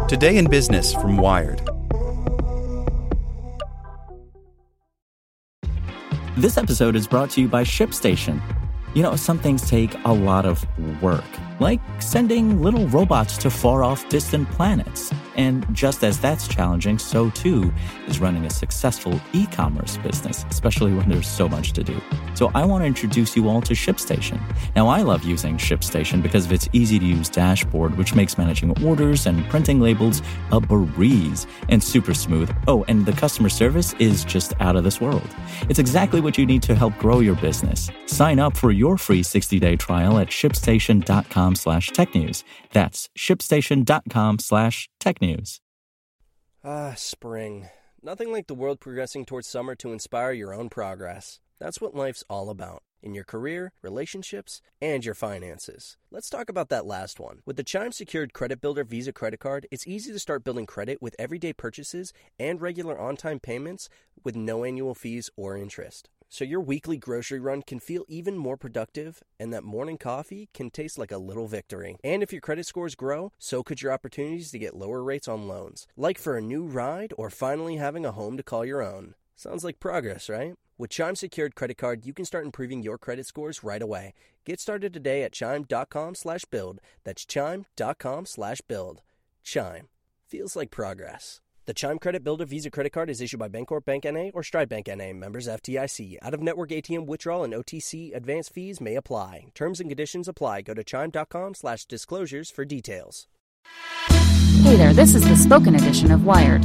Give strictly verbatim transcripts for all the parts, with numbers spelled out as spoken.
Today in Business from Wired. This episode is brought to you by ShipStation. You know, some things take a lot of work, like sending little robots to far-off distant planets. And just as that's challenging, so too is running a successful e-commerce business, especially when there's so much to do. So I want to introduce you all to ShipStation. Now, I love using ShipStation because of its easy-to-use dashboard, which makes managing orders and printing labels a breeze and super smooth. Oh, and the customer service is just out of this world. It's exactly what you need to help grow your business. Sign up for your free sixty-day trial at shipstation.com slash tech news. That's shipstation.com slash tech news. Ah, spring. Nothing like the world progressing towards summer to inspire your own progress. That's what life's all about. In your career, relationships, and your finances. Let's talk about that last one. With the Chime Secured Credit Builder Visa Credit Card, it's easy to start building credit with everyday purchases and regular on-time payments with no annual fees or interest. So your weekly grocery run can feel even more productive, and that morning coffee can taste like a little victory. And if your credit scores grow, so could your opportunities to get lower rates on loans. Like for a new ride or finally having a home to call your own. Sounds like progress, right? With Chime Secured Credit Card, you can start improving your credit scores right away. Get started today at chime.com slash build. That's chime.com slash build. Chime. Feels like progress. The Chime Credit Builder Visa Credit Card is issued by Bancorp Bank N A or Stride Bank N A, members F D I C. Out-of-network A T M withdrawal and O T C advance fees may apply. Terms and conditions apply. Go to chime.com slash disclosures for details. Hey there, this is the spoken edition of Wired.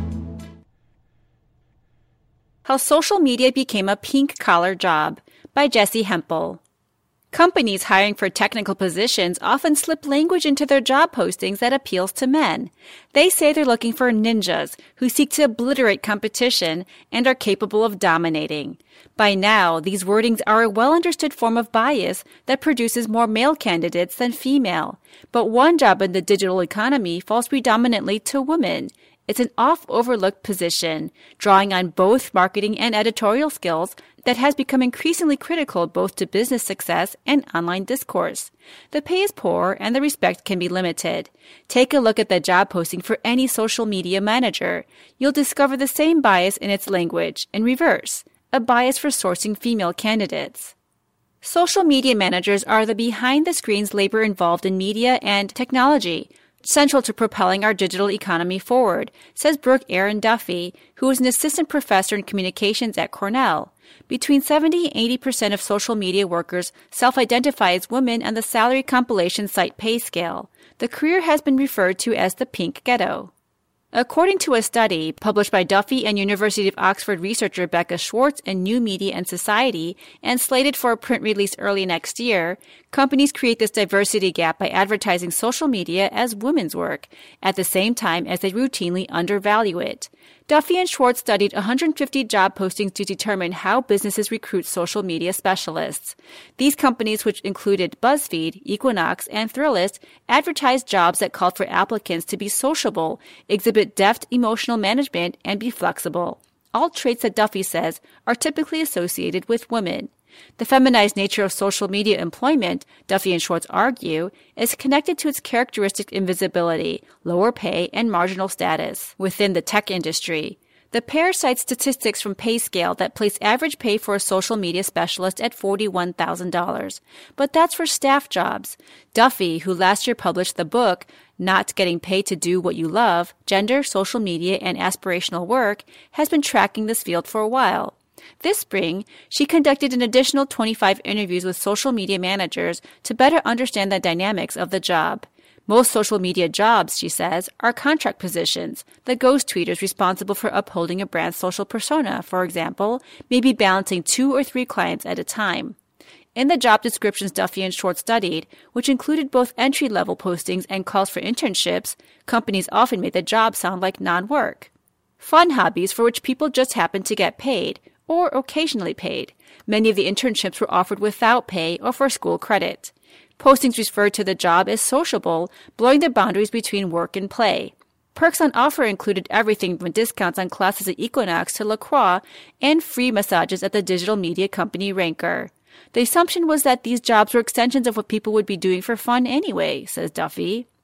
How Social Media Became a Pink-Collar Job by Jessi Hempel. Companies hiring for technical positions often slip language into their job postings that appeals to men. They say they're looking for ninjas who seek to obliterate competition and are capable of dominating. By now, these wordings are a well-understood form of bias that produces more male candidates than female. But one job in the digital economy falls predominantly to women. It's an oft-overlooked position, drawing on both marketing and editorial skills that has become increasingly critical both to business success and online discourse. The pay is poor and the respect can be limited. Take a look at the job posting for any social media manager. You'll discover the same bias in its language, in reverse, a bias for sourcing female candidates. Social media managers are the behind-the-scenes labor involved in media and technology, central to propelling our digital economy forward, says Brooke Aaron Duffy, who is an assistant professor in communications at Cornell. Between seventy and eighty percent of social media workers self-identify as women on the salary compilation site PayScale. The career has been referred to as the pink ghetto. According to a study published by Duffy and University of Oxford researcher Becca Schwartz in New Media and Society and slated for a print release early next year, companies create this diversity gap by advertising social media as women's work, at the same time as they routinely undervalue it. Duffy and Schwartz studied one hundred fifty job postings to determine how businesses recruit social media specialists. These companies, which included BuzzFeed, Equinox, and Thrillist, advertised jobs that called for applicants to be sociable, exhibit deft emotional management, and be flexible. All traits that Duffy says are typically associated with women. The feminized nature of social media employment, Duffy and Schwartz argue, is connected to its characteristic invisibility, lower pay, and marginal status within the tech industry. The pair cites statistics from PayScale that place average pay for a social media specialist at forty-one thousand dollars. But that's for staff jobs. Duffy, who last year published the book, Not Getting Paid to Do What You Love, Gender, Social Media, and Aspirational Work, has been tracking this field for a while. This spring, she conducted an additional twenty-five interviews with social media managers to better understand the dynamics of the job. Most social media jobs, she says, are contract positions. The ghost tweeters responsible for upholding a brand's social persona, for example, may be balancing two or three clients at a time. In the job descriptions Duffy and Schwartz studied, which included both entry-level postings and calls for internships, companies often made the job sound like non-work. Fun hobbies for which people just happen to get paid, or occasionally paid. Many of the internships were offered without pay or for school credit. Postings referred to the job as sociable, blurring the boundaries between work and play. Perks on offer included everything from discounts on classes at Equinox to LaCroix and free massages at the digital media company Ranker. The assumption was that these jobs were extensions of what people would be doing for fun anyway, says Duffy.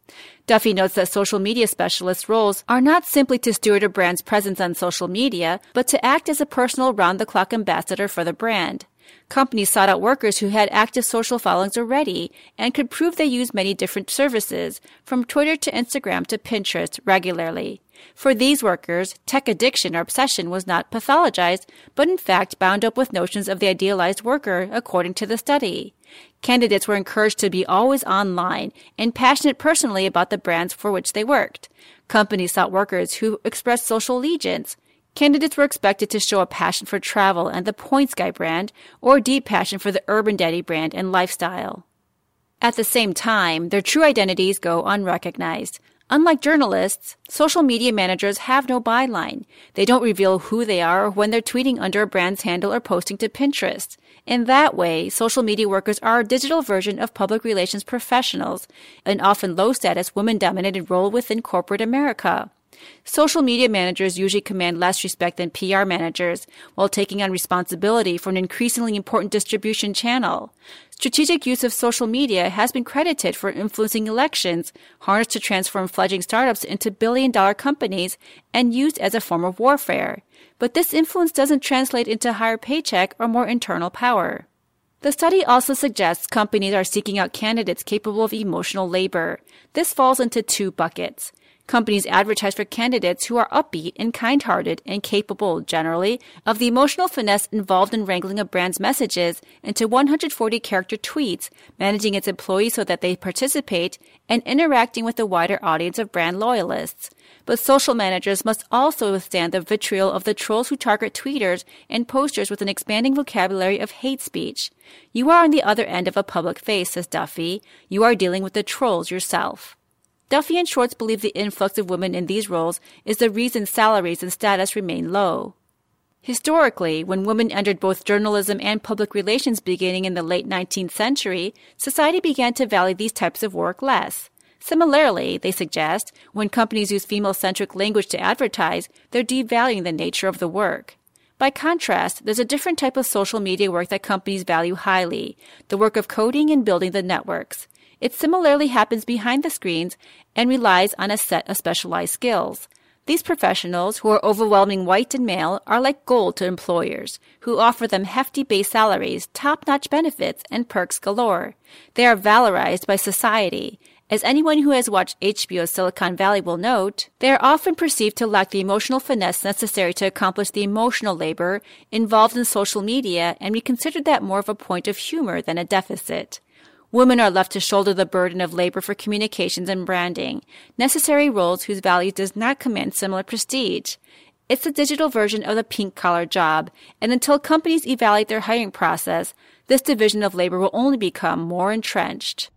Duffy notes that social media specialist roles are not simply to steward a brand's presence on social media, but to act as a personal round-the-clock ambassador for the brand. Companies sought out workers who had active social followings already and could prove they used many different services, from Twitter to Instagram to Pinterest, regularly. For these workers, tech addiction or obsession was not pathologized, but in fact bound up with notions of the idealized worker, according to the study. Candidates were encouraged to be always online and passionate personally about the brands for which they worked. Companies sought workers who expressed social allegiance. Candidates were expected to show a passion for travel and the Points Guy brand, or a deep passion for the Urban Daddy brand and lifestyle. At the same time, their true identities go unrecognized. Unlike journalists, social media managers have no byline. They don't reveal who they are when they're tweeting under a brand's handle or posting to Pinterest. In that way, social media workers are a digital version of public relations professionals, an often low-status, women-dominated role within corporate America. Social media managers usually command less respect than P R managers, while taking on responsibility for an increasingly important distribution channel. Strategic use of social media has been credited for influencing elections, harnessed to transform fledgling startups into billion-dollar companies, and used as a form of warfare. But this influence doesn't translate into higher paycheck or more internal power. The study also suggests companies are seeking out candidates capable of emotional labor. This falls into two buckets. Companies advertise for candidates who are upbeat and kind-hearted and capable, generally, of the emotional finesse involved in wrangling a brand's messages into one hundred forty character tweets, managing its employees so that they participate, and interacting with a wider audience of brand loyalists. But social managers must also withstand the vitriol of the trolls who target tweeters and posters with an expanding vocabulary of hate speech. You are on the other end of a public face, says Duffy. You are dealing with the trolls yourself. Duffy and Schwartz believe the influx of women in these roles is the reason salaries and status remain low. Historically, when women entered both journalism and public relations beginning in the late nineteenth century, society began to value these types of work less. Similarly, they suggest, when companies use female-centric language to advertise, they're devaluing the nature of the work. By contrast, there's a different type of social media work that companies value highly, the work of coding and building the networks. It similarly happens behind the screens and relies on a set of specialized skills. These professionals, who are overwhelming white and male, are like gold to employers, who offer them hefty base salaries, top-notch benefits, and perks galore. They are valorized by society. As anyone who has watched H B O's Silicon Valley will note, they are often perceived to lack the emotional finesse necessary to accomplish the emotional labor involved in social media, and we consider that more of a point of humor than a deficit. Women are left to shoulder the burden of labor for communications and branding, necessary roles whose value does not command similar prestige. It's the digital version of the pink-collar job, and until companies evaluate their hiring process, this division of labor will only become more entrenched.